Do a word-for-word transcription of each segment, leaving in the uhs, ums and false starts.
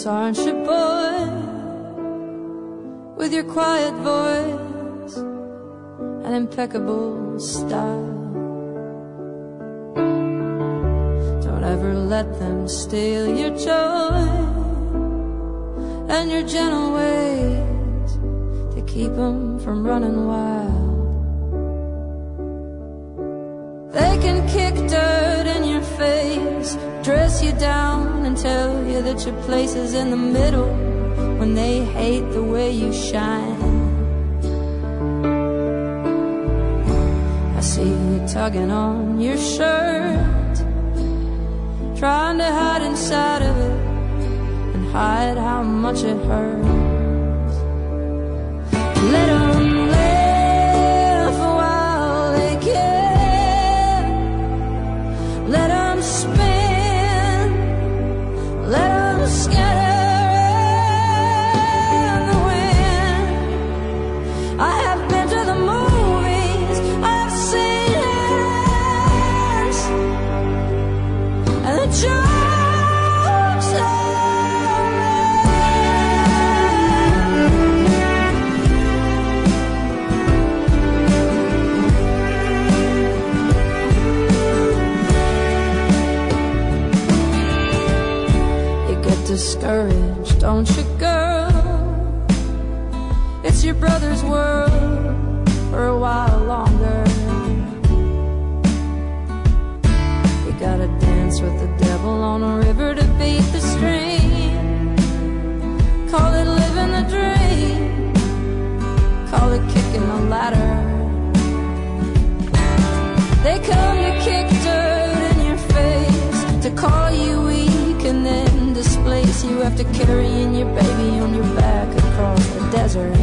aren't you, boy? With your quiet voice and impeccable style. Don't ever let them steal your joy and your gentle ways to keep them from running wild. They can kick dirt in your face, dress you down and tell you that your place is in the middle when they hate the way you shine. I see you tugging on your shirt, trying to hide inside of it and hide how much it hurts. Let 'em laugh while they can. Let 'em spin, let 'em scatter in the wind. I have been to the movies, I've seen it, and the jokes are you get discouraged, don't you, girl? It's your brother's world for a while longer. You gotta dance with the devil on a river to beat the stream. Call it living the dream, call it kicking the ladder. They come to kick dirt in your face, to call you weak and then displace you after carrying your baby on your back across the desert.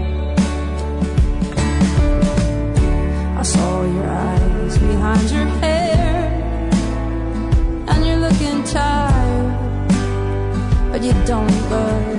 I saw your eyes behind your hair, and you're looking tired, but you don't look